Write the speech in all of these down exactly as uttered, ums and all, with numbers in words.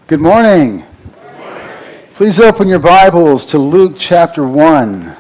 Good morning. Good morning. Please open your Bibles to Luke chapter one.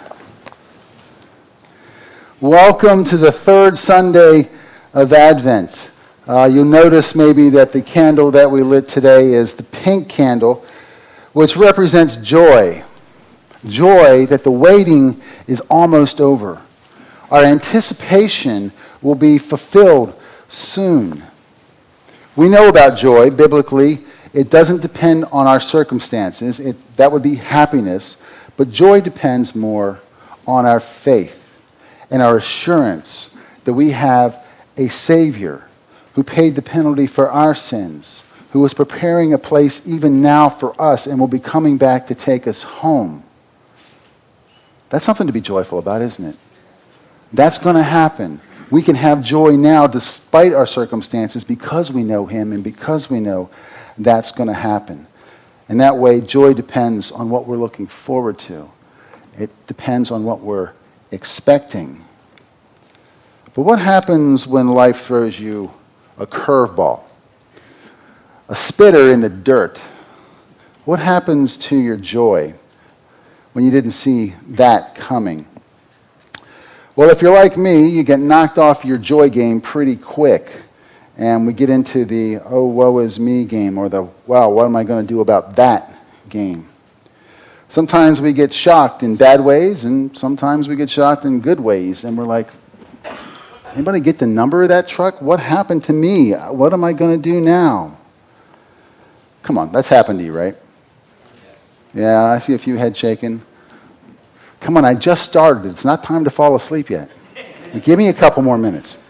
Welcome to the third Sunday of Advent. Uh, you'll notice maybe that the candle that we lit today is the pink candle, which represents joy. Joy that the waiting is almost over. Our anticipation will be fulfilled soon. We know about joy biblically. It doesn't depend on our circumstances. It, that would be happiness. But joy depends more on our faith and our assurance that we have a Savior who paid the penalty for our sins, who is preparing a place even now for us and will be coming back to take us home. That's something to be joyful about, isn't it? That's going to happen. We can have joy now despite our circumstances because we know Him and because we know that's going to happen. And that way, joy depends on what we're looking forward to. It depends on what we're expecting. But what happens when life throws you a curveball? A spitter in the dirt? What happens to your joy when you didn't see that coming? Well, if you're like me, you get knocked off your joy game pretty quick. And we get into the, oh, woe is me game, or the, wow, what am I going to do about that game? Sometimes we get shocked in bad ways, and sometimes we get shocked in good ways. And we're like, anybody get the number of that truck? What happened to me? What am I going to do now? Come on, that's happened to you, right? Yes. Yeah, I see a few head shaking. Come on, I just started. It's not time to fall asleep yet. Give me a couple more minutes.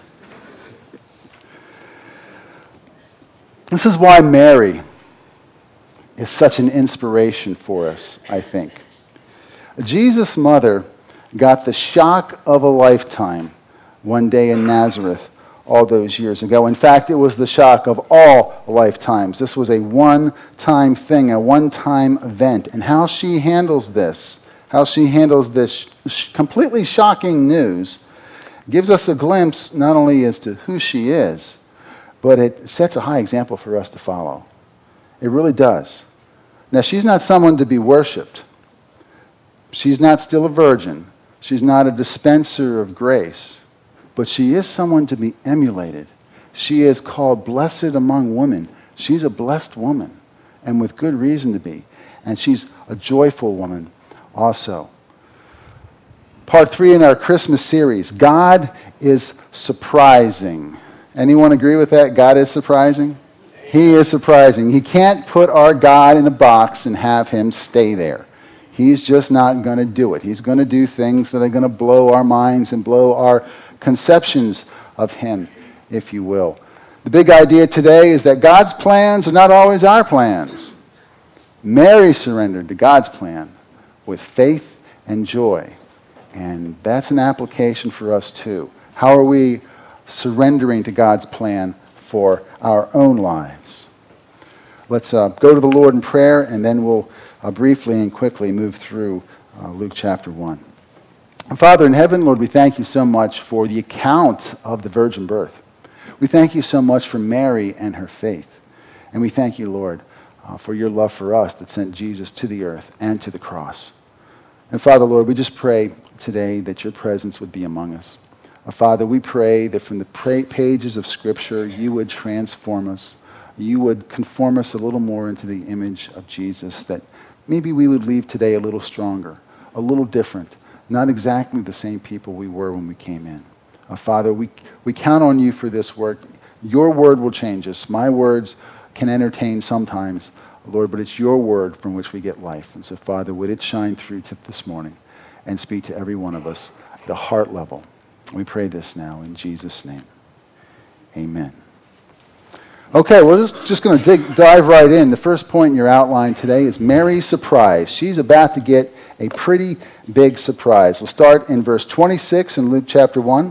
This is why Mary is such an inspiration for us, I think. Jesus' mother got the shock of a lifetime one day in Nazareth all those years ago. In fact, it was the shock of all lifetimes. This was a one-time thing, a one-time event. And how she handles this, how she handles this sh- completely shocking news, gives us a glimpse not only as to who she is, but it sets a high example for us to follow. It really does. Now, she's not someone to be worshipped. She's not still a virgin. She's not a dispenser of grace. But she is someone to be emulated. She is called blessed among women. She's a blessed woman, and with good reason to be. And she's a joyful woman also. Part three in our Christmas series, God is surprising. Anyone agree with that? God is surprising? He is surprising. He can't put our God in a box and have Him stay there. He's just not going to do it. He's going to do things that are going to blow our minds and blow our conceptions of Him, if you will. The big idea today is that God's plans are not always our plans. Mary surrendered to God's plan with faith and joy. And that's an application for us too. How are we surrendering to God's plan for our own lives? Let's uh, go to the Lord in prayer, and then we'll uh, briefly and quickly move through uh, Luke chapter one. Father in heaven, Lord, we thank you so much for the account of the virgin birth. We thank you so much for Mary and her faith. And we thank you, Lord, uh, for your love for us that sent Jesus to the earth and to the cross. And Father, Lord, we just pray today that your presence would be among us. Father, we pray that from the pra- pages of Scripture, you would transform us. You would conform us a little more into the image of Jesus, that maybe we would leave today a little stronger, a little different, not exactly the same people we were when we came in. Uh, Father, we, we count on you for this work. Your word will change us. My words can entertain sometimes, Lord, but it's your word from which we get life. And so, Father, would it shine through to this morning and speak to every one of us at the heart level. We pray this now in Jesus' name. Amen. Okay, we're just, just going to dig, dive right in. The first point in your outline today is Mary's surprise. She's about to get a pretty big surprise. We'll start in verse twenty-six in Luke chapter one.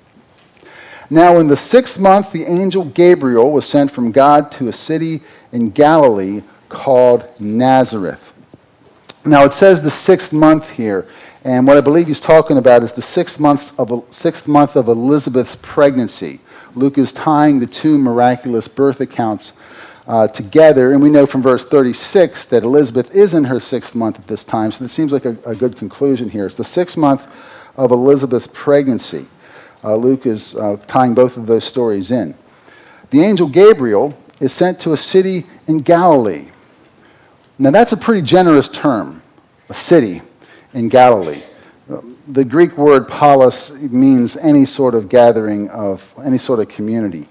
Now in the sixth month, the angel Gabriel was sent from God to a city in Galilee called Nazareth. Now it says the sixth month here. And what I believe he's talking about is the sixth month of sixth month of Elizabeth's pregnancy. Luke is tying the two miraculous birth accounts uh, together. And we know from verse thirty-six that Elizabeth is in her sixth month at this time, so it seems like a, a good conclusion here. It's the sixth month of Elizabeth's pregnancy. Uh, Luke is uh, tying both of those stories in. The angel Gabriel is sent to a city in Galilee. Now that's a pretty generous term, a city in Galilee. The Greek word polis means any sort of gathering of any sort of community.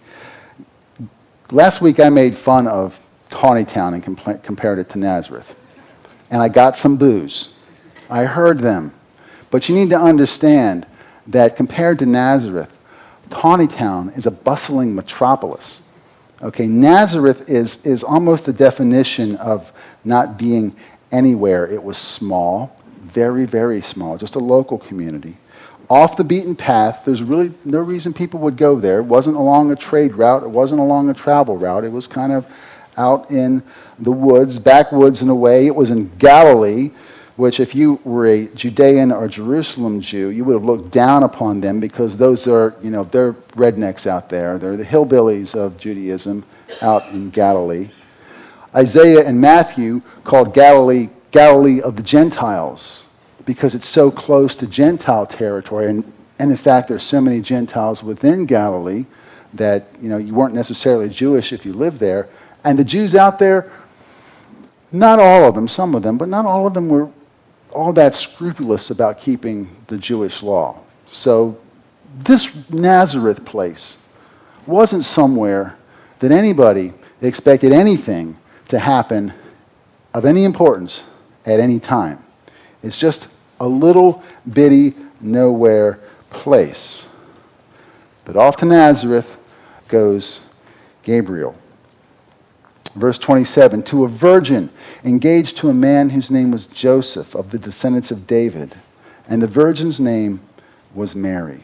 Last week I made fun of Tawnytown and compl- compared it to Nazareth. And I got some boos. I heard them. But you need to understand that compared to Nazareth, Tawnytown is a bustling metropolis. Okay, Nazareth is, is almost the definition of not being anywhere. It was small, very, very small, just a local community. Off the beaten path, there's really no reason people would go there. It wasn't along a trade route. It wasn't along a travel route. It was kind of out in the woods, backwoods in a way. It was in Galilee, which if you were a Judean or Jerusalem Jew, you would have looked down upon them because those are, you know, they're rednecks out there. They're the hillbillies of Judaism out in Galilee. Isaiah and Matthew called Galilee Galilee of the Gentiles because it's so close to Gentile territory. And, and in fact, there's so many Gentiles within Galilee that, you know, you weren't necessarily Jewish if you lived there. And the Jews out there, not all of them, some of them, but not all of them were all that scrupulous about keeping the Jewish law. So this Nazareth place wasn't somewhere that anybody expected anything to happen of any importance at any time. It's just a little bitty nowhere place. But off to Nazareth goes Gabriel. Verse twenty-seven, to a virgin engaged to a man whose name was Joseph, of the descendants of David. And the virgin's name was Mary.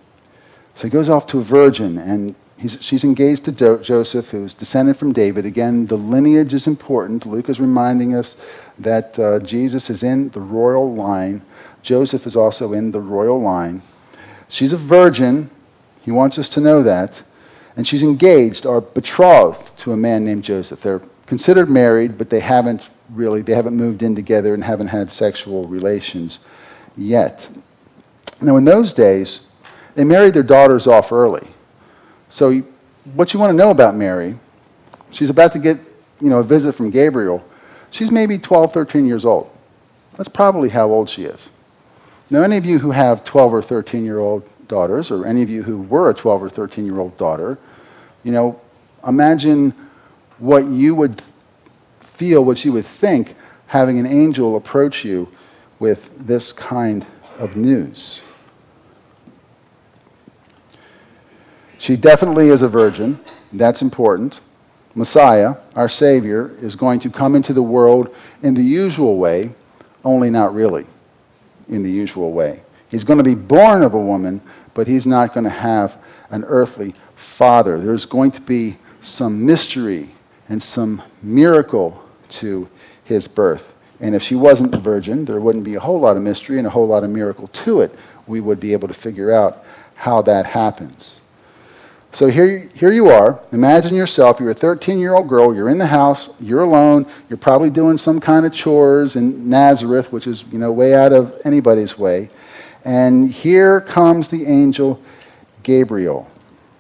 So he goes off to a virgin, and he's, she's engaged to Do- Joseph, who's descended from David. Again, the lineage is important. Luke is reminding us that uh, Jesus is in the royal line. Joseph is also in the royal line. She's a virgin. He wants us to know that. And she's engaged or betrothed to a man named Joseph. They're considered married, but they haven't really, they haven't moved in together and haven't had sexual relations yet. Now, in those days, they married their daughters off early. So what you want to know about Mary, she's about to get, you know, a visit from Gabriel. She's maybe twelve, thirteen years old. That's probably how old she is. Now, any of you who have twelve or thirteen-year-old daughters, or any of you who were a twelve or thirteen-year-old daughter, you know, imagine what you would feel, what you would think, having an angel approach you with this kind of news. She definitely is a virgin. That's important. Messiah, our Savior, is going to come into the world in the usual way, only not really in the usual way. He's going to be born of a woman, but he's not going to have an earthly father. There's going to be some mystery and some miracle to his birth. And if she wasn't a virgin, there wouldn't be a whole lot of mystery and a whole lot of miracle to it. We would be able to figure out how that happens. So here, here you are. Imagine yourself. You're a thirteen-year-old girl. You're in the house. You're alone. You're probably doing some kind of chores in Nazareth, which is, you know, way out of anybody's way. And here comes the angel Gabriel.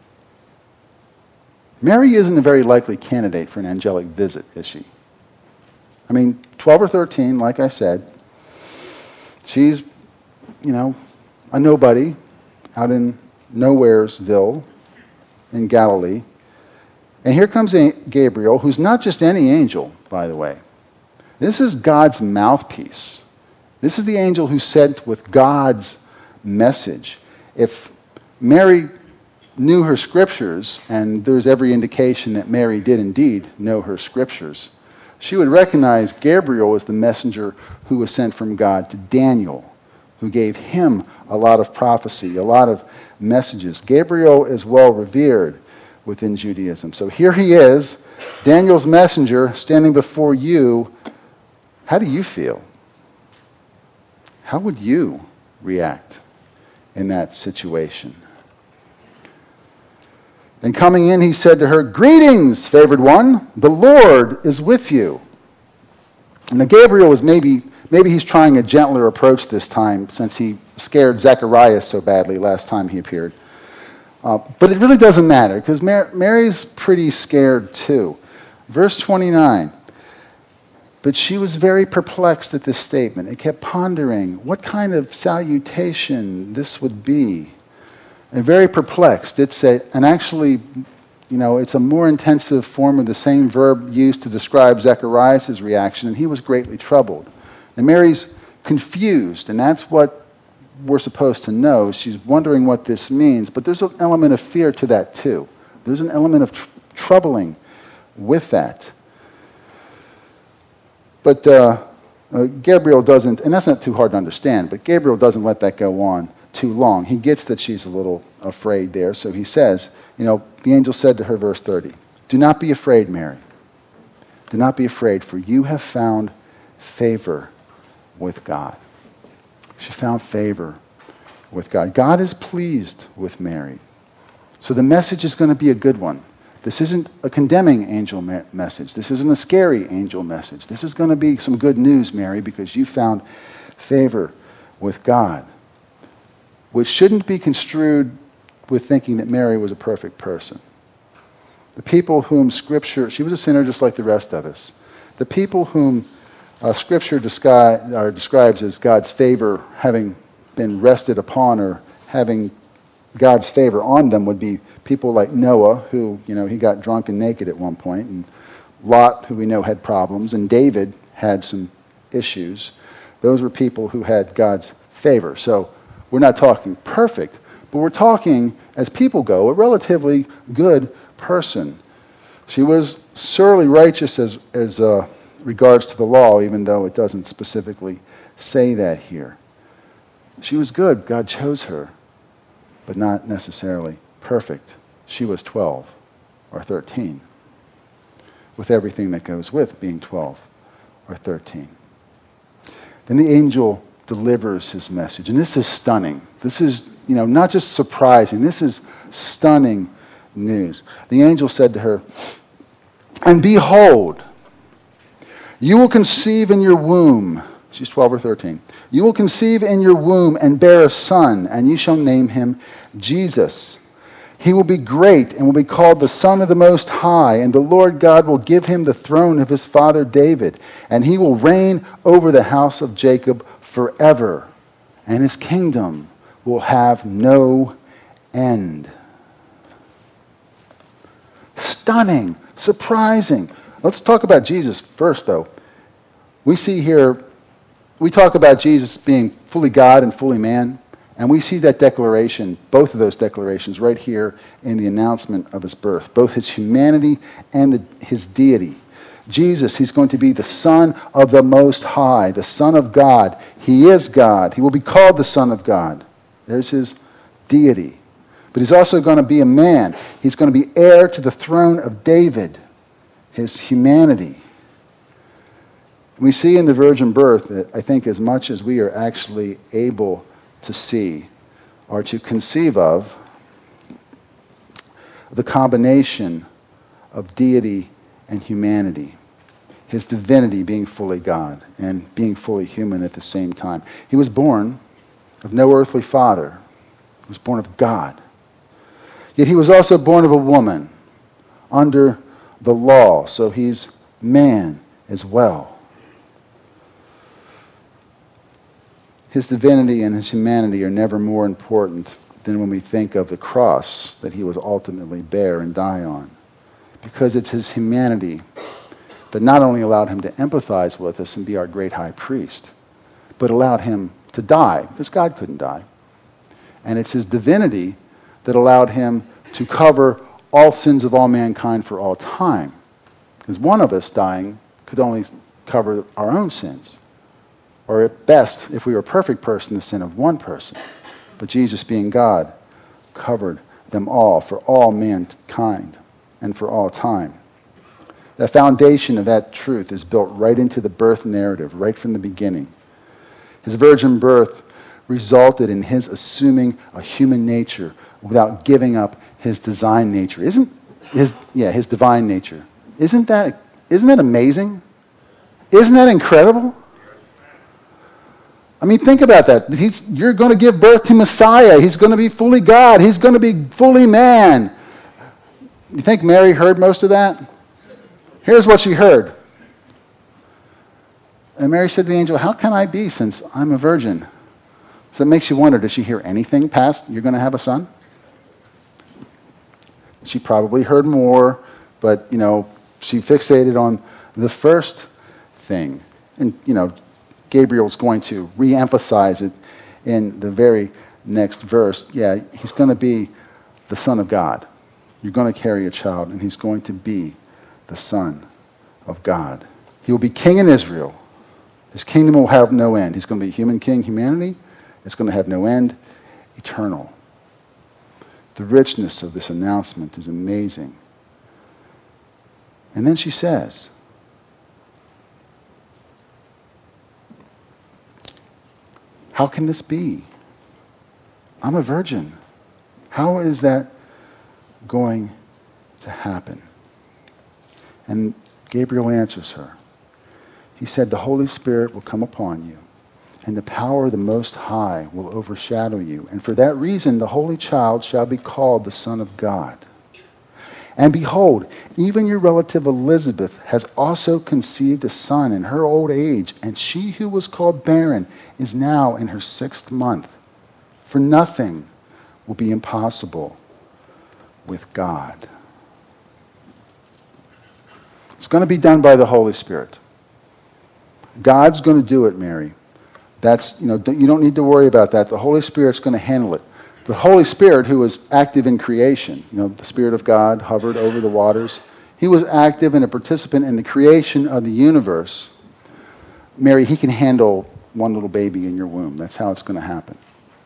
Mary isn't a very likely candidate for an angelic visit, is she? I mean, twelve or thirteen, like I said. She's, you know, a nobody out in Nowheresville in Galilee. And here comes Gabriel, who's not just any angel, by the way. This is God's mouthpiece. This is the angel who's sent with God's message. If Mary knew her scriptures, and there's every indication that Mary did indeed know her scriptures, she would recognize Gabriel as the messenger who was sent from God to Daniel, who gave him a lot of prophecy, a lot of messages. Gabriel is well revered within Judaism. So here he is, Daniel's messenger, standing before you. How do you feel? How would you react in that situation? And coming in, he said to her, "Greetings, favored one, the Lord is with you." And now Gabriel was maybe, maybe he's trying a gentler approach this time since he scared Zacharias so badly last time he appeared. Uh, but it really doesn't matter because Mar- Mary's pretty scared too. Verse twenty-nine, "But she was very perplexed at this statement and kept pondering what kind of salutation this would be. And very perplexed. It's a, and actually, you know, it's a more intensive form of the same verb used to describe Zacharias' reaction, and he was greatly troubled. And Mary's confused, and that's what we're supposed to know. She's wondering what this means, but there's an element of fear to that too. There's an element of tr- troubling with that. But uh, uh, Gabriel doesn't, and that's not too hard to understand, but Gabriel doesn't let that go on too long. He gets that she's a little afraid there, so he says, you know, the angel said to her, verse thirty, "Do not be afraid, Mary. Do not be afraid, for you have found favor with God." She found favor with God. God is pleased with Mary. So the message is going to be a good one. This isn't a condemning angel me- message. This isn't a scary angel message. This is going to be some good news, Mary, because you found favor with God, which shouldn't be construed with thinking that Mary was a perfect person. The people whom Scripture, she was a sinner just like the rest of us. The people whom uh, Scripture descri- or describes as God's favor having been rested upon or having God's favor on them would be people like Noah, who, you know, he got drunk and naked at one point, and Lot, who we know had problems, and David had some issues. Those were people who had God's favor. So we're not talking perfect, but we're talking, as people go, a relatively good person. She was surely righteous as, as uh, regards to the law, even though it doesn't specifically say that here. She was good. God chose her, but not necessarily perfect. She was twelve or thirteen, with everything that goes with being twelve or thirteen. Then the angel delivers his message, and this is stunning. This is, you know, not just surprising. This is stunning news. The angel said to her, "And behold, you will conceive in your womb." She's twelve or thirteen. "You will conceive in your womb and bear a son, and you shall name him Jesus. He will be great and will be called the Son of the Most High, and the Lord God will give him the throne of his father David, and he will reign over the house of Jacob forever, and his kingdom will have no end." Stunning, surprising. Let's talk about Jesus first, though. We see here, we talk about Jesus being fully God and fully man, and we see that declaration, both of those declarations, right here in the announcement of his birth, both his humanity and the, his deity. Jesus, he's going to be the Son of the Most High, the Son of God. He is God. He will be called the Son of God. There's his deity. But he's also going to be a man. He's going to be heir to the throne of David, his humanity. We see in the virgin birth that I think as much as we are actually able to see or to conceive of, the combination of deity and humanity. His divinity being fully God and being fully human at the same time. He was born of no earthly father. He was born of God. Yet he was also born of a woman under the law, so he's man as well. His divinity and his humanity are never more important than when we think of the cross that he was ultimately bear and die on. Because it's his humanity that not only allowed him to empathize with us and be our great high priest, but allowed him to die, because God couldn't die. And it's his divinity that allowed him to cover all sins of all mankind for all time. Because one of us dying could only cover our own sins. Or at best, if we were a perfect person, the sin of one person. But Jesus, being God, covered them all for all mankind and for all time. The foundation of that truth is built right into the birth narrative, right from the beginning. His virgin birth resulted in his assuming a human nature without giving up his design nature. Isn't his yeah, his divine nature. Isn't that isn't that amazing? Isn't that incredible? I mean, think about that. He's, you're going to give birth to Messiah. He's going to be fully God. He's going to be fully man. You think Mary heard most of that? Here's what she heard. And Mary said to the angel, how can I be since I'm a virgin? So it makes you wonder, does she hear anything past, you're going to have a son? She probably heard more, but, you know, she fixated on the first thing. And, you know, Gabriel's going to re-emphasize it in the very next verse. Yeah, he's going to be the Son of God. You're going to carry a child, and he's going to be the Son of God. He will be king in Israel. His kingdom will have no end. He's going to be human king, humanity. It's going to have no end, eternal. The richness of this announcement is amazing. And then she says, how can this be? I'm a virgin. How is that going to happen? And Gabriel answers her. He said, the Holy Spirit will come upon you, and the power of the Most High will overshadow you. And for that reason, the Holy Child shall be called the Son of God. And behold, even your relative Elizabeth has also conceived a son in her old age, and she who was called barren is now in her sixth month. For nothing will be impossible with God. It's going to be done by the Holy Spirit. God's going to do it, Mary. That's, you know, you don't need to worry about that. The Holy Spirit's going to handle it. The Holy Spirit, who was active in creation, you know, the Spirit of God hovered over the waters. He was active and a participant in the creation of the universe. Mary, he can handle one little baby in your womb. That's how it's going to happen.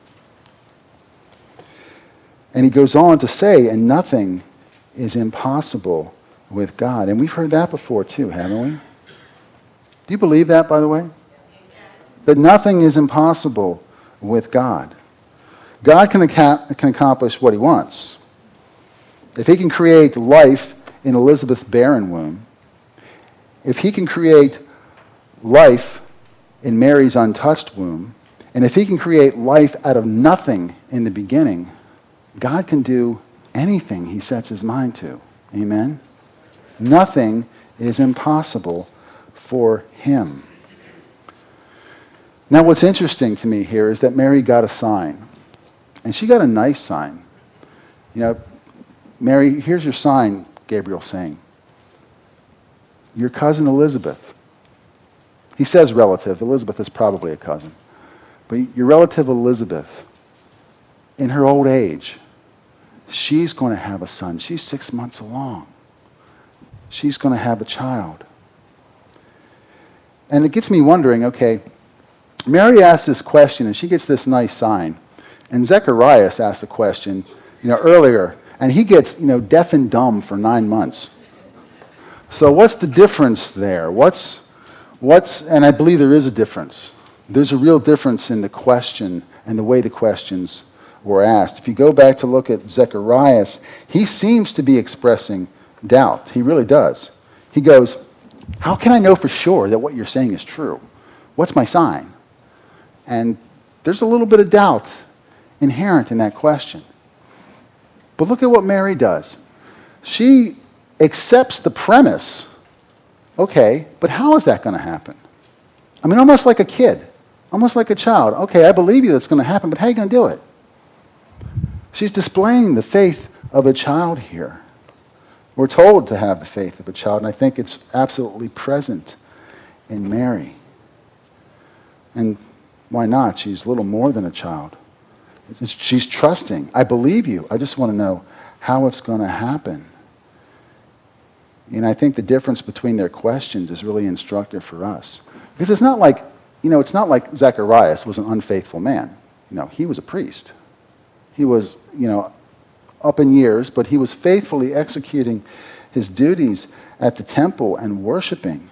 And he goes on to say, and nothing is impossible with God. And we've heard that before too, haven't we? Do you believe that, by the way? That nothing is impossible with God. God can, ac- can accomplish what he wants. If he can create life in Elizabeth's barren womb, if he can create life in Mary's untouched womb, and if he can create life out of nothing in the beginning, God can do anything he sets his mind to. Amen? Nothing is impossible for him. Now, what's interesting to me here is that Mary got a sign. And she got a nice sign. You know, Mary, here's your sign, Gabriel's saying. Your cousin Elizabeth. He says relative. Elizabeth is probably a cousin. But your relative Elizabeth, in her old age, she's going to have a son. She's six months along. She's going to have a child. And it gets me wondering, okay, Mary asks this question and she gets this nice sign. And Zacharias asked a question, you know, earlier, and he gets, you know, deaf and dumb for nine months. So what's the difference there? What's, what's, and I believe there is a difference. There's a real difference in the question and the way the questions were asked. If you go back to look at Zacharias, he seems to be expressing doubt. He really does. He goes, how can I know for sure that what you're saying is true? What's my sign? And there's a little bit of doubt inherent in that question. But look at what Mary does. She accepts the premise. Okay, but how is that going to happen? I mean, almost like a kid, almost like a child. Okay, I believe you that's going to happen, but how are you going to do it? She's displaying the faith of a child here. We're told to have the faith of a child, and I think it's absolutely present in Mary. And why not? She's little more than a child. She's trusting. I believe you. I just want to know how it's going to happen. And I think the difference between their questions is really instructive for us. Because it's not like, you know, it's not like Zacharias was an unfaithful man. You know, he was a priest. He was, you know, up in years, but he was faithfully executing his duties at the temple and worshiping.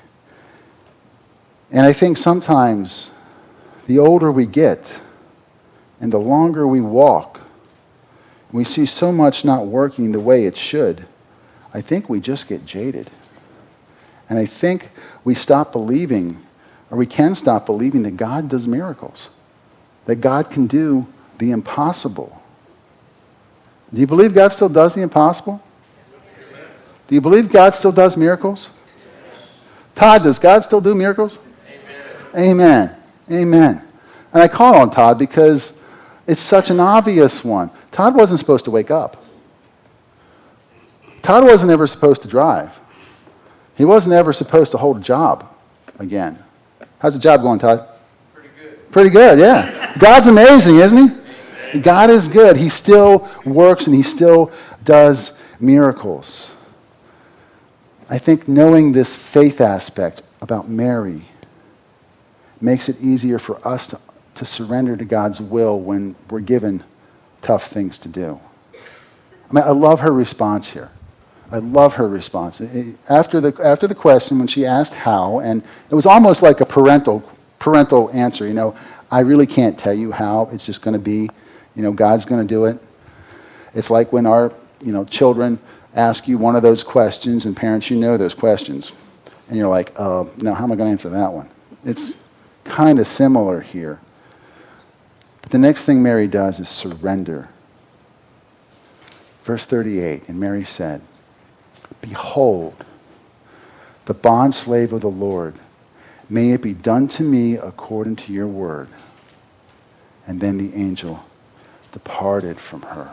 And I think sometimes the older we get and the longer we walk we see so much not working the way it should, I think we just get jaded. And I think we stop believing, or we can stop believing that God does miracles, that God can do the impossible. Do you believe God still does the impossible? Do you believe God still does miracles? Todd, does God still do miracles? Amen. Amen. Amen. And I call on Todd because it's such an obvious one. Todd wasn't supposed to wake up. Todd wasn't ever supposed to drive. He wasn't ever supposed to hold a job again. How's the job going, Todd? Pretty good. Pretty good, yeah. God's amazing, isn't he? Amen. God is good. He still works and he still does miracles. I think knowing this faith aspect about Mary makes it easier for us to, to surrender to God's will when we're given tough things to do. I mean, I love her response here. I love her response. After the, after the question, when she asked how, and it was almost like a parental, parental answer, you know, I really can't tell you how. It's just going to be, you know, God's going to do it. It's like when our, you know, children ask you one of those questions, and parents, you know those questions. And you're like, oh, no, how am I going to answer that one? It's kind of similar here. But the next thing Mary does is surrender. Verse thirty-eight, and Mary said, behold, the bondslave of the Lord, may it be done to me according to your word. And then the angel departed from her.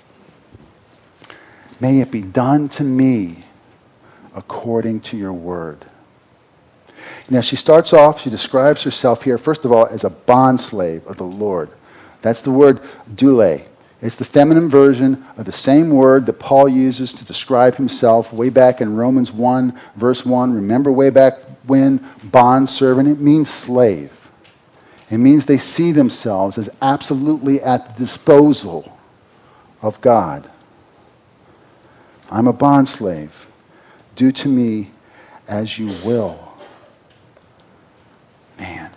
May it be done to me according to your word. Now, she starts off, she describes herself here, first of all, as a bondslave of the Lord. That's the word doule. It's the feminine version of the same word that Paul uses to describe himself way back in Romans one, verse one. Remember way back when? Bondservant. It means slave. It means they see themselves as absolutely at the disposal of God. I'm a bondslave. Do to me as you will. Man.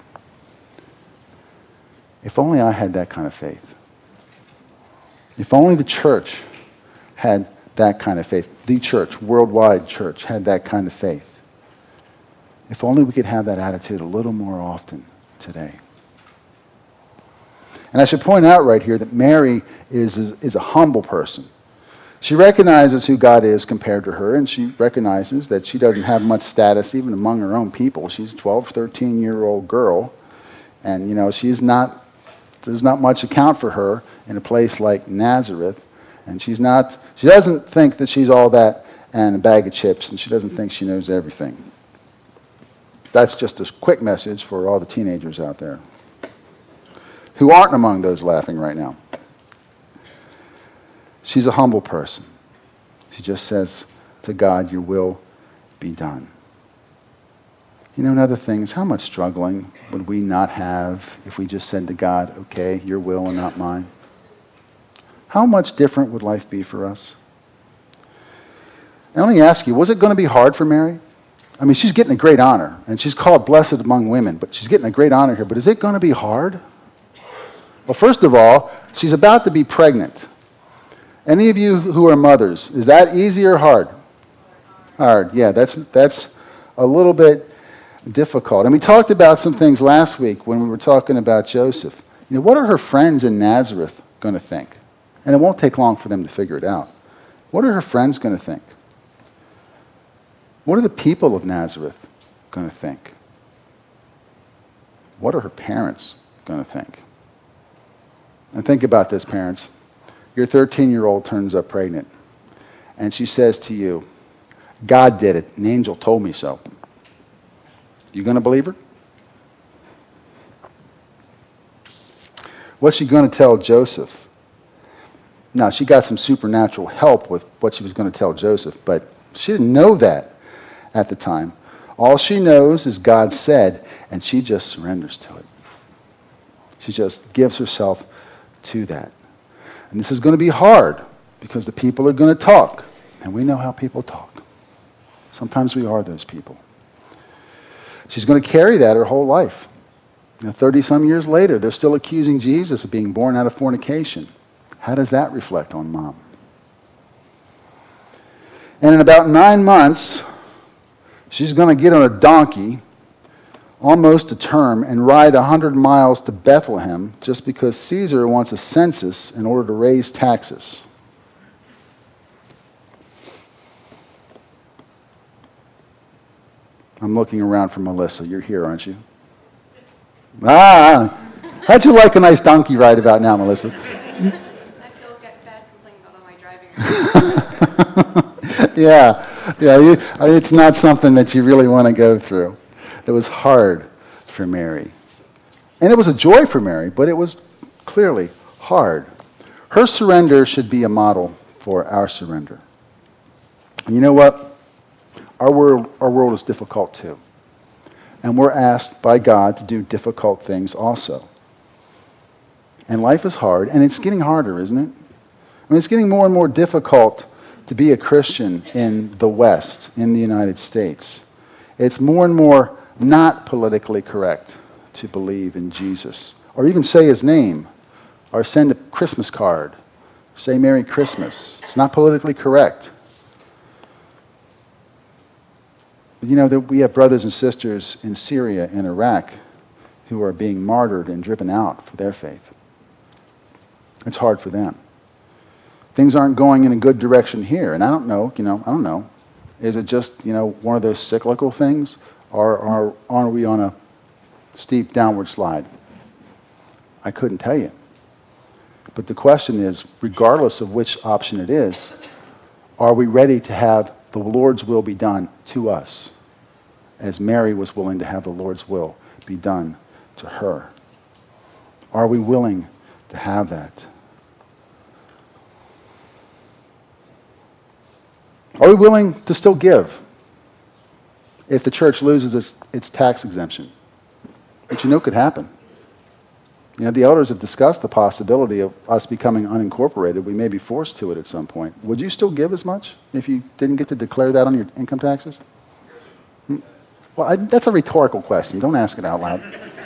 If only I had that kind of faith. If only the church had that kind of faith. The church, worldwide church, had that kind of faith. If only we could have that attitude a little more often today. And I should point out right here that Mary is, is, is a humble person. She recognizes who God is compared to her, and she recognizes that she doesn't have much status even among her own people. She's a twelve, thirteen-year-old girl, and, you know, she's not, there's not much account for her in a place like Nazareth, and she's not, she doesn't think that she's all that and a bag of chips, and she doesn't think she knows everything. That's just a quick message for all the teenagers out there who aren't among those laughing right now. She's a humble person. She just says to God, your will be done. You know, another thing is how much struggling would we not have if we just said to God, okay, your will and not mine? How much different would life be for us? And let me ask you, was it going to be hard for Mary? I mean, she's getting a great honor, and she's called blessed among women, but she's getting a great honor here. But is it going to be hard? Well, first of all, she's about to be pregnant. Any of you who are mothers, is that easy or hard? Hard, yeah, that's that's a little bit difficult. And we talked about some things last week when we were talking about Joseph. You know, what are her friends in Nazareth going to think? And it won't take long for them to figure it out. What are her friends going to think? What are the people of Nazareth going to think? What are her parents going to think? And think about this, parents. Your thirteen-year-old turns up pregnant, and she says to you, God did it, an angel told me so. You going to believe her? What's she going to tell Joseph? Now, she got some supernatural help with what she was going to tell Joseph, but she didn't know that at the time. All she knows is God said, and she just surrenders to it. She just gives herself to that. And this is going to be hard because the people are going to talk, and we know how people talk. Sometimes we are those people. She's going to carry that her whole life. You know, thirty-some years later, they're still accusing Jesus of being born out of fornication. How does that reflect on mom? And in about nine months, she's going to get on a donkey, almost to term, and ride one hundred miles to Bethlehem just because Caesar wants a census in order to raise taxes. I'm looking around for Melissa. You're here, aren't you? Ah, how'd you like a nice donkey ride about now, Melissa? I feel get bad complaining about all my driving. yeah, yeah. You, it's not something that you really want to go through. It was hard for Mary. And it was a joy for Mary, but it was clearly hard. Her surrender should be a model for our surrender. And you know what? Our world, our world is difficult too. And we're asked by God to do difficult things also. And life is hard, and it's getting harder, isn't it? I mean, it's getting more and more difficult to be a Christian in the West, in the United States. It's more and more not politically correct to believe in Jesus, or even say his name, or send a Christmas card, say Merry Christmas. It's not politically correct. But you know, we have brothers and sisters in Syria and Iraq who are being martyred and driven out for their faith. It's hard for them. Things aren't going in a good direction here, and I don't know, you know, I don't know. Is it just, you know, one of those cyclical things, or are, are we on a steep downward slide? I couldn't tell you. But the question is, regardless of which option it is, are we ready to have the Lord's will be done to us, as Mary was willing to have the Lord's will be done to her? Are we willing to have that? Are we willing to still give if the church loses its, its tax exemption? Which you know could happen. You know, the elders have discussed the possibility of us becoming unincorporated. We may be forced to it at some point. Would you still give as much if you didn't get to declare that on your income taxes? Well, I, that's a rhetorical question. Don't ask it out loud.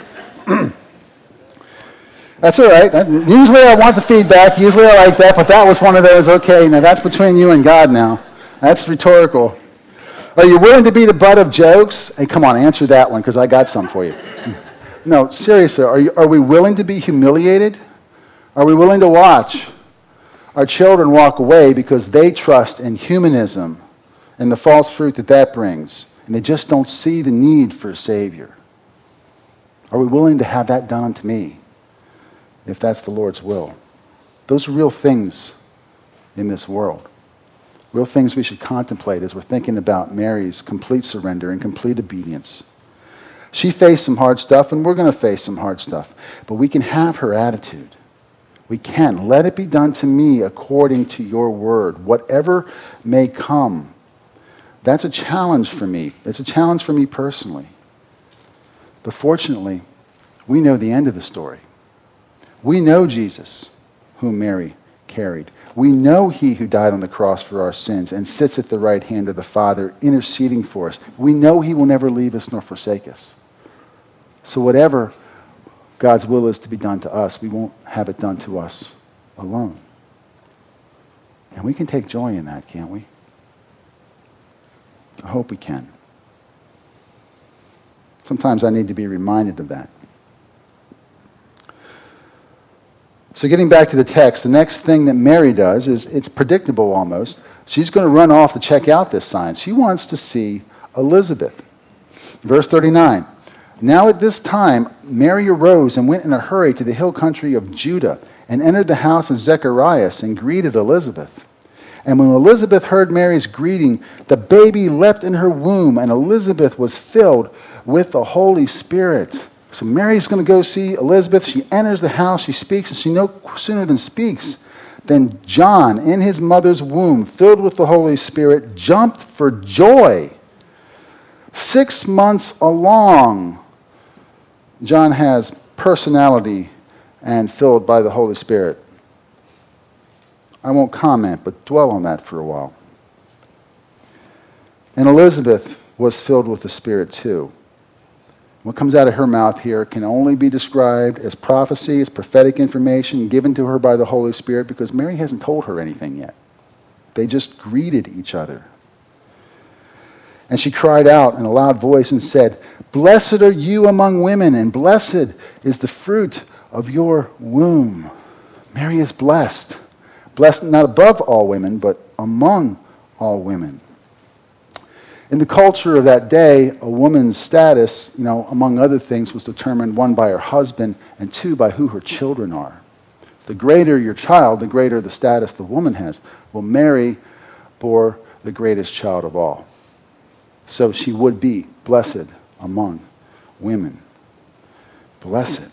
That's all right. Usually I want the feedback. Usually I like that, but that was one of those, okay, now that's between you and God now. That's rhetorical. Are you willing to be the butt of jokes? Hey, come on, answer that one, because I got some for you. No, seriously, are, you, are we willing to be humiliated? Are we willing to watch our children walk away because they trust in humanism and the false fruit that that brings, and they just don't see the need for a Savior? Are we willing to have that done unto me, if that's the Lord's will? Those are real things in this world. Real things we should contemplate as we're thinking about Mary's complete surrender and complete obedience. She faced some hard stuff, and we're going to face some hard stuff. But we can have her attitude. We can. Let it be done to me according to your word, whatever may come. That's a challenge for me. It's a challenge for me personally. But fortunately, we know the end of the story. We know Jesus, whom Mary carried. We know he who died on the cross for our sins and sits at the right hand of the Father, interceding for us. We know he will never leave us nor forsake us. So whatever God's will is to be done to us, we won't have it done to us alone. And we can take joy in that, can't we? I hope we can. Sometimes I need to be reminded of that. So getting back to the text, the next thing that Mary does is, it's predictable almost. She's going to run off to check out this sign. She wants to see Elizabeth. Verse thirty-nine. Now at this time, Mary arose and went in a hurry to the hill country of Judah and entered the house of Zacharias and greeted Elizabeth. And when Elizabeth heard Mary's greeting, the baby leapt in her womb, and Elizabeth was filled with the Holy Spirit. So Mary's going to go see Elizabeth. She enters the house. She speaks, and she no sooner than speaks than John, in his mother's womb, filled with the Holy Spirit, jumped for joy. Six months along, John has personality and filled by the Holy Spirit. I won't comment, but dwell on that for a while. And Elizabeth was filled with the Spirit too. What comes out of her mouth here can only be described as prophecy, as prophetic information given to her by the Holy Spirit, because Mary hasn't told her anything yet. They just greeted each other. And she cried out in a loud voice and said, "Blessed are you among women, and blessed is the fruit of your womb." Mary is blessed. Blessed not above all women, but among all women. In the culture of that day, a woman's status, you know, among other things, was determined, one, by her husband, and two, by who her children are. The greater your child, the greater the status the woman has. Well, Mary bore the greatest child of all. So she would be blessed among women. Blessed.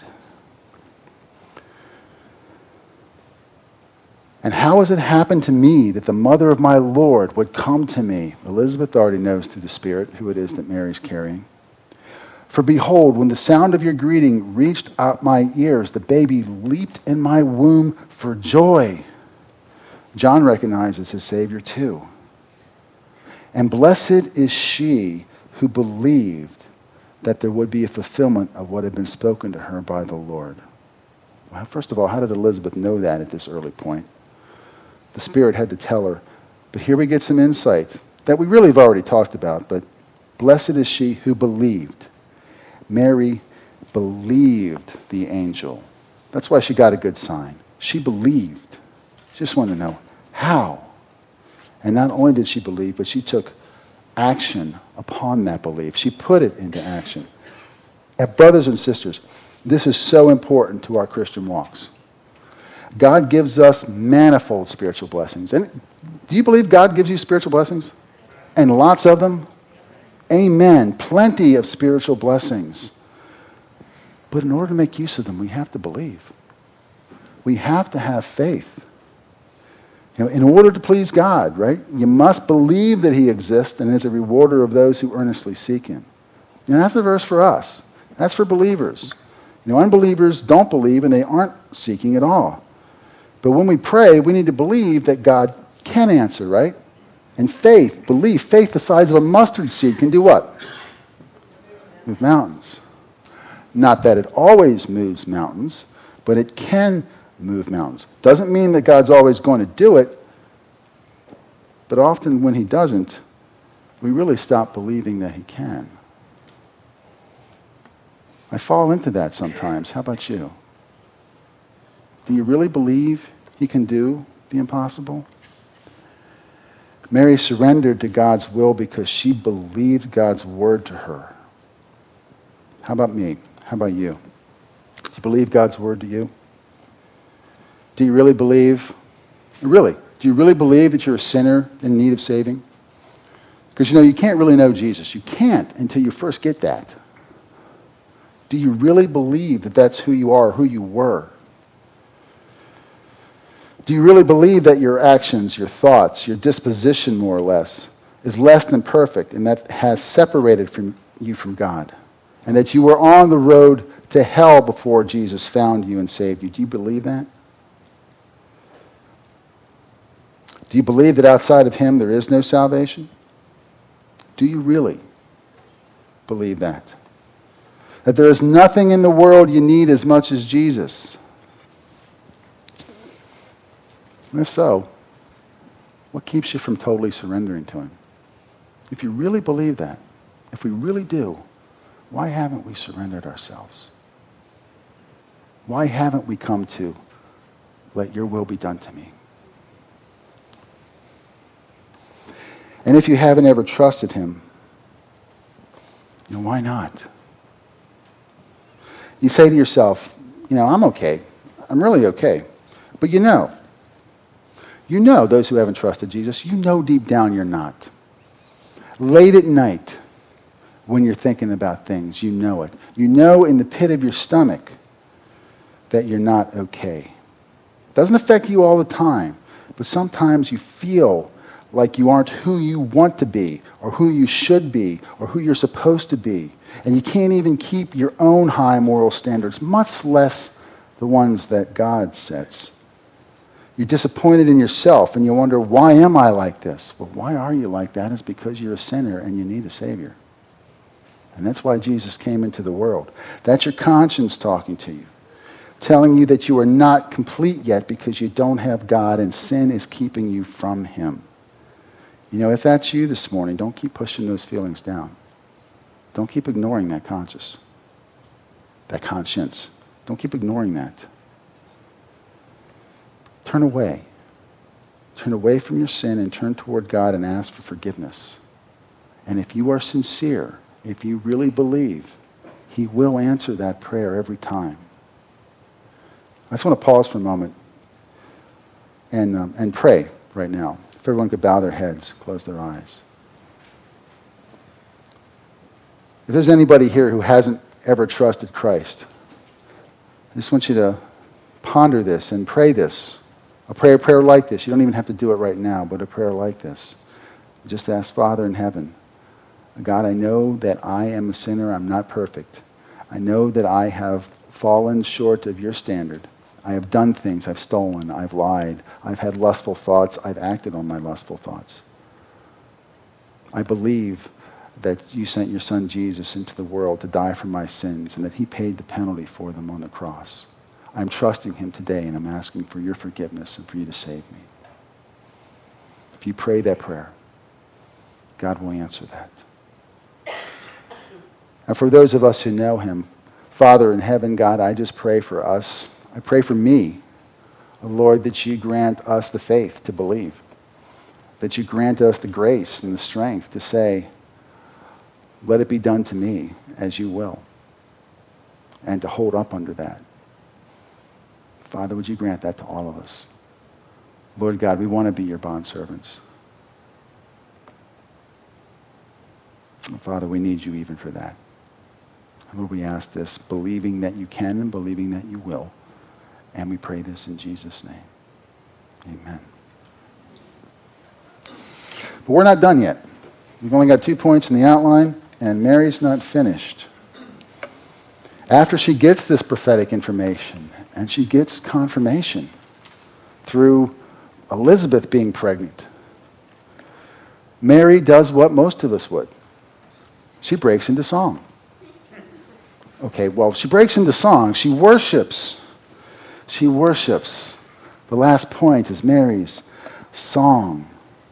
And how has it happened to me that the mother of my Lord would come to me? Elizabeth already knows through the Spirit who it is that Mary's carrying. For behold, when the sound of your greeting reached out my ears, the baby leaped in my womb for joy. John recognizes his Savior too. And blessed is she who believed that there would be a fulfillment of what had been spoken to her by the Lord. Well, first of all, how did Elizabeth know that at this early point? The Spirit had to tell her. But here we get some insight that we really have already talked about. But blessed is she who believed. Mary believed the angel. That's why she got a good sign. She believed. She just wanted to know how. And not only did she believe, but she took action upon that belief. She put it into action. And brothers and sisters, this is so important to our Christian walks. God gives us manifold spiritual blessings. And do you believe God gives you spiritual blessings? And lots of them? Amen. Plenty of spiritual blessings. But in order to make use of them, we have to believe. We have to have faith. You know, in order to please God, right? You must believe that he exists and is a rewarder of those who earnestly seek him. And that's a verse for us. That's for believers. You know, unbelievers don't believe and they aren't seeking at all. But when we pray, we need to believe that God can answer, right? And faith, belief, faith the size of a mustard seed can do what? Move mountains. Not that it always moves mountains, but it can move mountains. Doesn't mean that God's always going to do it, but often when he doesn't, we really stop believing that he can. I fall into that sometimes. How about you? Do you really believe he can do the impossible? Mary surrendered to God's will because she believed God's word to her. How about me? How about you? Do you believe God's word to you? Do you really believe, really, do you really believe that you're a sinner in need of saving? Because, you know, you can't really know Jesus. You can't until you first get that. Do you really believe that that's who you are, who you were? Do you really believe that your actions, your thoughts, your disposition, more or less, is less than perfect and that has separated from you from God? And that you were on the road to hell before Jesus found you and saved you? Do you believe that? Do you believe that outside of him there is no salvation? Do you really believe that? That there is nothing in the world you need as much as Jesus? And if so, what keeps you from totally surrendering to him? If you really believe that, if we really do, why haven't we surrendered ourselves? Why haven't we come to, let your will be done to me? And if you haven't ever trusted him, you know, why not? You say to yourself, you know, I'm okay. I'm really okay. But you know, you know, those who haven't trusted Jesus, you know deep down you're not. Late at night, when you're thinking about things, you know it. You know in the pit of your stomach that you're not okay. It doesn't affect you all the time, but sometimes you feel like you aren't who you want to be, or who you should be, or who you're supposed to be. And you can't even keep your own high moral standards, much less the ones that God sets. You're disappointed in yourself, and you wonder, why am I like this? Well, why are you like that? It's because you're a sinner and you need a Savior. And that's why Jesus came into the world. That's your conscience talking to you, telling you that you are not complete yet because you don't have God and sin is keeping you from him. You know, if that's you this morning, don't keep pushing those feelings down. Don't keep ignoring that conscience, that conscience. Don't keep ignoring that. Turn away. Turn away from your sin and turn toward God and ask for forgiveness. And if you are sincere, if you really believe, he will answer that prayer every time. I just want to pause for a moment and, um, and pray right now. If everyone could bow their heads, close their eyes. If there's anybody here who hasn't ever trusted Christ, I just want you to ponder this and pray this. A prayer, prayer like this. You don't even have to do it right now, but a prayer like this. Just ask, Father in heaven, God, I know that I am a sinner. I'm not perfect. I know that I have fallen short of your standard. I have done things. I've stolen. I've lied. I've had lustful thoughts. I've acted on my lustful thoughts. I believe that you sent your son Jesus into the world to die for my sins and that he paid the penalty for them on the cross. I'm trusting him today and I'm asking for your forgiveness and for you to save me. If you pray that prayer, God will answer that. And for those of us who know him, Father in heaven, God, I just pray for us. I pray for me, Lord, that you grant us the faith to believe, that you grant us the grace and the strength to say, let it be done to me as you will, and to hold up under that. Father, would you grant that to all of us? Lord God, we want to be your bondservants. Father, we need you even for that. And Lord, we ask this, believing that you can and believing that you will. And we pray this in Jesus' name. Amen. But we're not done yet. We've only got two points in the outline, and Mary's not finished. After she gets this prophetic information, and she gets confirmation through Elizabeth being pregnant, Mary does what most of us would. She breaks into song. Okay, well, she breaks into song. She worships. She worships. The last point is Mary's song.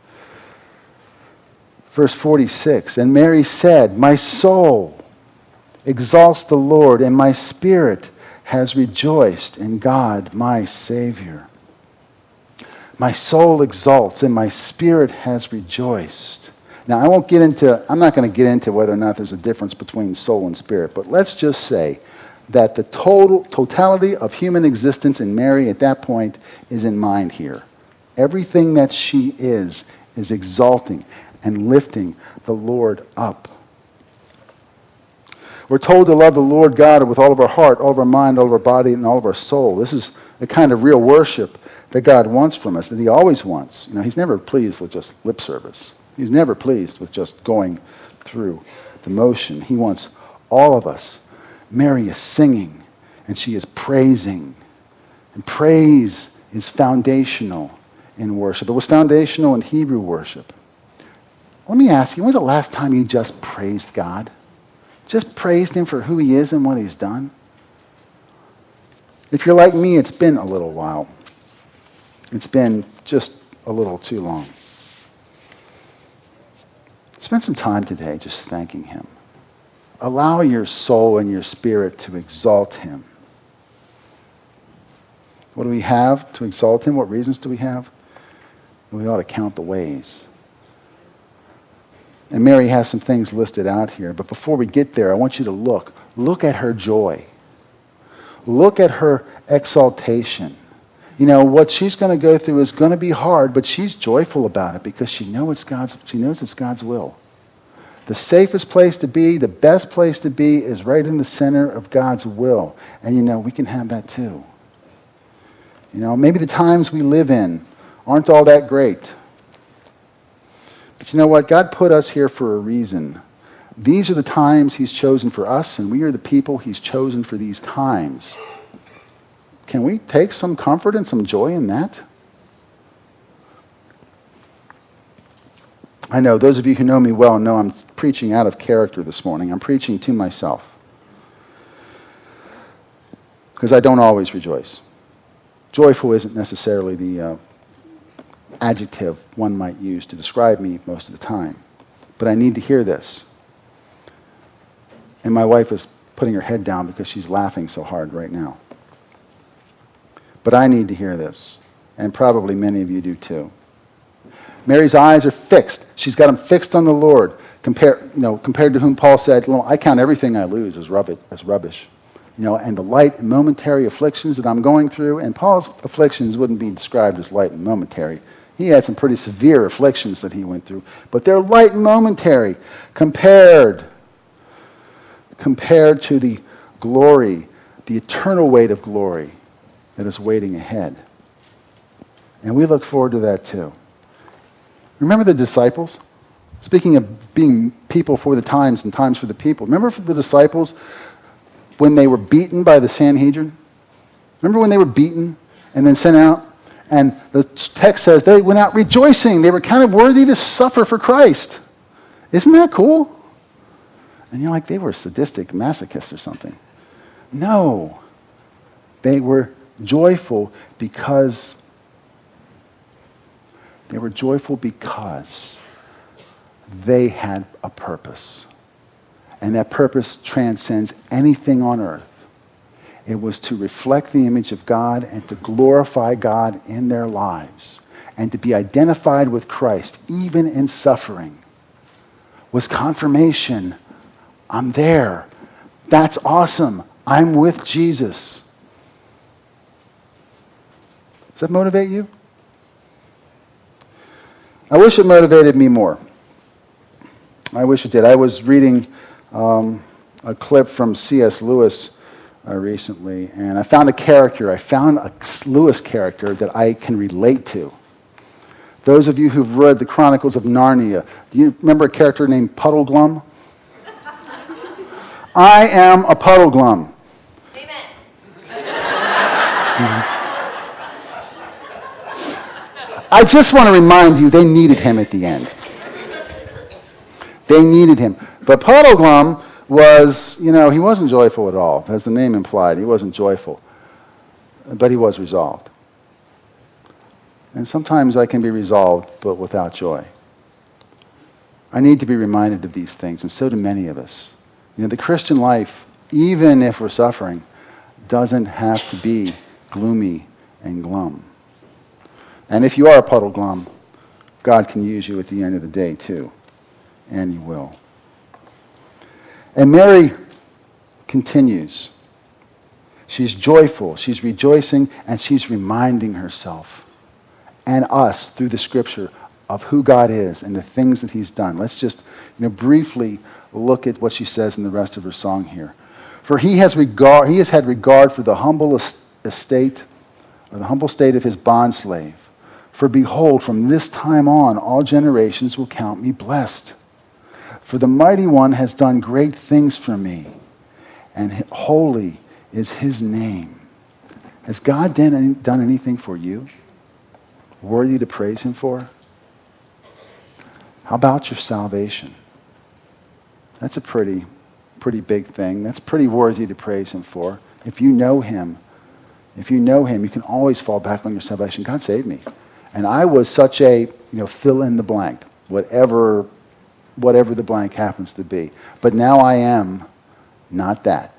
Verse forty-six, and Mary said, my soul exalts the Lord, and my spirit has rejoiced in God, my Savior. My soul exalts, and my spirit has rejoiced. Now, I won't get into, I'm not going to get into whether or not there's a difference between soul and spirit, but let's just say that the total totality of human existence in Mary at that point is in mind here. Everything that she is, is exalting and lifting the Lord up. We're told to love the Lord God with all of our heart, all of our mind, all of our body, and all of our soul. This is the kind of real worship that God wants from us, that he always wants. You know, he's never pleased with just lip service. He's never pleased with just going through the motion. He wants all of us. Mary is singing, and she is praising. And praise is foundational in worship. It was foundational in Hebrew worship. Let me ask you, when was the last time you just praised God? Just praised him for who he is and what he's done? If you're like me, it's been a little while. It's been just a little too long. Spend some time today just thanking him. Allow your soul and your spirit to exalt him. What do we have to exalt him? What reasons do we have? We ought to count the ways. And Mary has some things listed out here. But before we get there, I want you to look. Look at her joy. Look at her exaltation. You know, what she's going to go through is going to be hard, but she's joyful about it because she knows it's God's, she knows it's God's will. The safest place to be, the best place to be is right in the center of God's will. And, you know, we can have that too. You know, maybe the times we live in aren't all that great. But you know what? God put us here for a reason. These are the times he's chosen for us, and we are the people he's chosen for these times. Can we take some comfort and some joy in that? I know those of you who know me well know I'm preaching out of character this morning. I'm preaching to myself. Because I don't always rejoice. Joyful isn't necessarily the uh, adjective one might use to describe me most of the time. But I need to hear this. And my wife is putting her head down because she's laughing so hard right now. But I need to hear this. And probably many of you do too. Mary's eyes are fixed. She's got them fixed on the Lord. Compare, you know, compared to whom Paul said, well, I count everything I lose as rubbish. As rubbish. You know, and the light and momentary afflictions that I'm going through, and Paul's afflictions wouldn't be described as light and momentary. He had some pretty severe afflictions that he went through, but they're light and momentary compared, compared to the glory, the eternal weight of glory that is waiting ahead. And we look forward to that too. Remember the disciples? Speaking of being people for the times and times for the people, remember for the disciples when they were beaten by the Sanhedrin? Remember when they were beaten and then sent out? And the text says they went out rejoicing. They were kind of worthy to suffer for Christ. Isn't that cool? And you're like, they were sadistic masochists or something. No. They were joyful because they were joyful because they had a purpose. And that purpose transcends anything on earth. It was to reflect the image of God and to glorify God in their lives and to be identified with Christ, even in suffering, was confirmation. I'm there. That's awesome. I'm with Jesus. Does that motivate you? I wish it motivated me more. I wish it did. I was reading um, a clip from C S Lewis uh, recently, and I found a character. I found a Lewis character that I can relate to. Those of you who've read the Chronicles of Narnia, do you remember a character named Puddleglum? I am a Puddleglum. Amen. I just want to remind you, they needed him at the end. They needed him. But Puddleglum was, you know, he wasn't joyful at all. As the name implied, he wasn't joyful. But he was resolved. And sometimes I can be resolved, but without joy. I need to be reminded of these things, and so do many of us. You know, the Christian life, even if we're suffering, doesn't have to be gloomy and glum. And if you are a Puddleglum, God can use you at the end of the day, too. And he will. And Mary continues. She's joyful, she's rejoicing, and she's reminding herself and us through the scripture of who God is and the things that he's done. Let's just, you know, briefly look at what she says in the rest of her song here. For he has regard, he has had regard for the humble estate, or the humble state of his bondslave. For behold, from this time on, all generations will count me blessed. For the mighty one has done great things for me, and holy is his name. Has God done anything for you worthy to praise him for? How about your salvation? That's a pretty, pretty big thing. That's pretty worthy to praise him for. If you know him, if you know him, you can always fall back on your salvation. God saved me. And I was such a, you know, fill in the blank, whatever, whatever the blank happens to be. But now I am not that.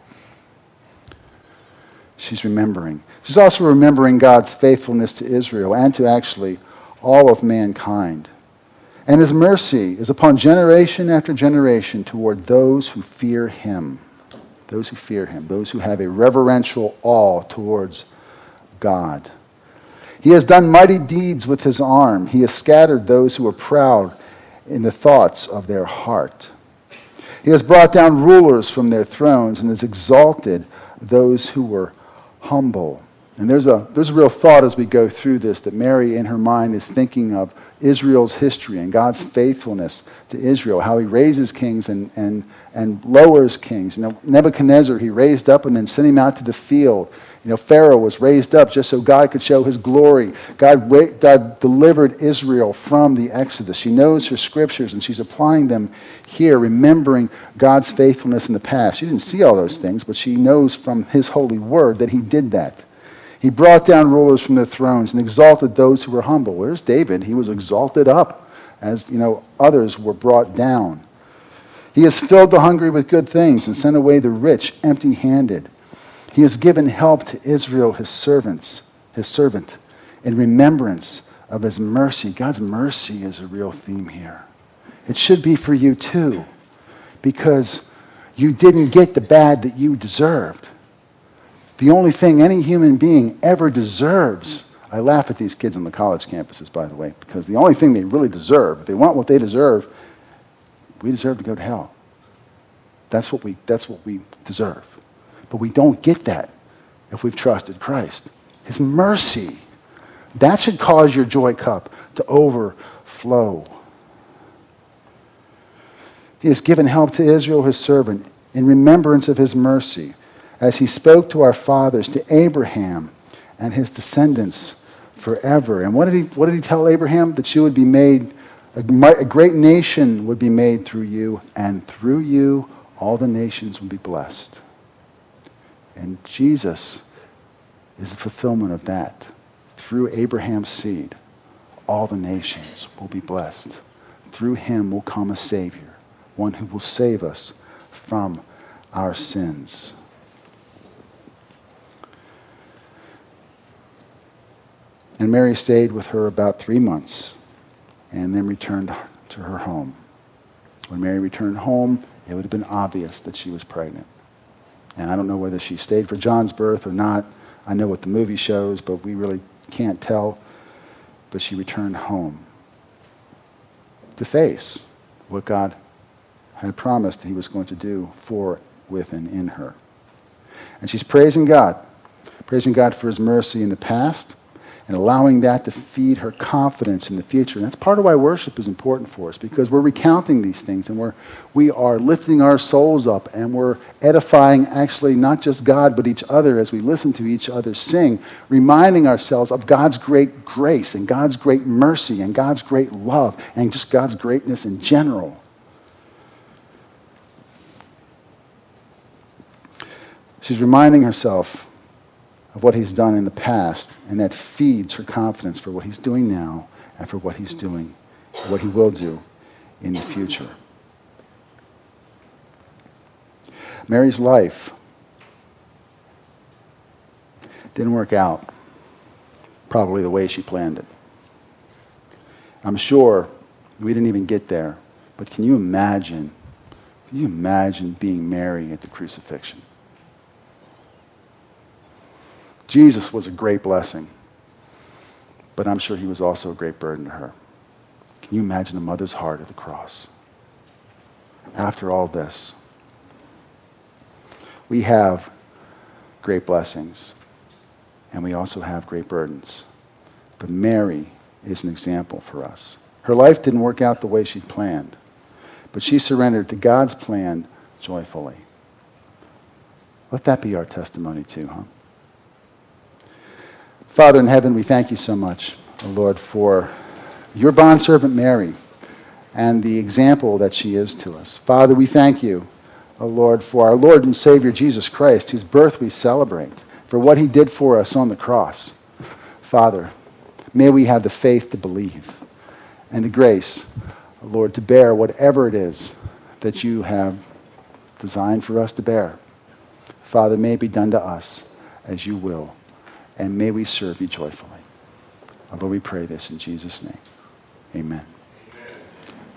She's remembering. She's also remembering God's faithfulness to Israel and to actually all of mankind. And his mercy is upon generation after generation toward those who fear him. Those who fear him. Those who have a reverential awe towards God. He has done mighty deeds with his arm. He has scattered those who are proud in the thoughts of their heart. He has brought down rulers from their thrones and has exalted those who were humble. And there's a, there's a real thought as we go through this that Mary in her mind is thinking of Israel's history and God's faithfulness to Israel, how he raises kings and, and, and lowers kings. You know, Nebuchadnezzar, he raised up and then sent him out to the field. You know, Pharaoh was raised up just so God could show his glory. God, ra- God delivered Israel from the Exodus. She knows her scriptures, and she's applying them here, remembering God's faithfulness in the past. She didn't see all those things, but she knows from his holy word that he did that. He brought down rulers from their thrones and exalted those who were humble. Where's David? He was exalted up as, you know, others were brought down. He has filled the hungry with good things and sent away the rich empty-handed. He has given help to Israel, his servants, his servant, in remembrance of his mercy. God's mercy is a real theme here. It should be for you too, because you didn't get the bad that you deserved. The only thing any human being ever deserves, I laugh at these kids on the college campuses, by the way, because the only thing they really deserve, if they want what they deserve, we deserve to go to hell. That's what we, that's what we deserve. But we don't get that if we've trusted Christ. His mercy, that should cause your joy cup to overflow. He has given help to Israel, his servant, in remembrance of his mercy, as he spoke to our fathers, to Abraham and his descendants forever. And what did he, what did he tell Abraham? That you would be made, a, a great nation would be made through you, and through you all the nations would be blessed. And Jesus is the fulfillment of that. Through Abraham's seed, all the nations will be blessed. Through him will come a Savior, one who will save us from our sins. And Mary stayed with her about three months and then returned to her home. When Mary returned home, it would have been obvious that she was pregnant. And I don't know whether she stayed for John's birth or not. I know what the movie shows, but we really can't tell. But she returned home to face what God had promised he was going to do for, with, and in her. And she's praising God, praising God for his mercy in the past, and allowing that to feed her confidence in the future. And that's part of why worship is important for us, because we're recounting these things and we're, we are lifting our souls up, and we're edifying actually not just God but each other as we listen to each other sing, reminding ourselves of God's great grace and God's great mercy and God's great love and just God's greatness in general. She's reminding herself of what he's done in the past, and that feeds her confidence for what he's doing now and for what he's doing, what he will do in the future. Mary's life didn't work out probably the way she planned it. I'm sure we didn't even get there, but can you imagine, can you imagine being Mary at the crucifixion? Jesus was a great blessing, but I'm sure he was also a great burden to her. Can you imagine a mother's heart at the cross? After all this, we have great blessings, and we also have great burdens. But Mary is an example for us. Her life didn't work out the way she'd planned, but she surrendered to God's plan joyfully. Let that be our testimony too, huh? Father in heaven, we thank you so much, oh Lord, for your bondservant Mary and the example that she is to us. Father, we thank you, oh Lord, for our Lord and Savior Jesus Christ, whose birth we celebrate, for what he did for us on the cross. Father, may we have the faith to believe and the grace, oh Lord, to bear whatever it is that you have designed for us to bear. Father, may it be done to us as you will. And may we serve you joyfully. Although we pray this in Jesus' name. Amen.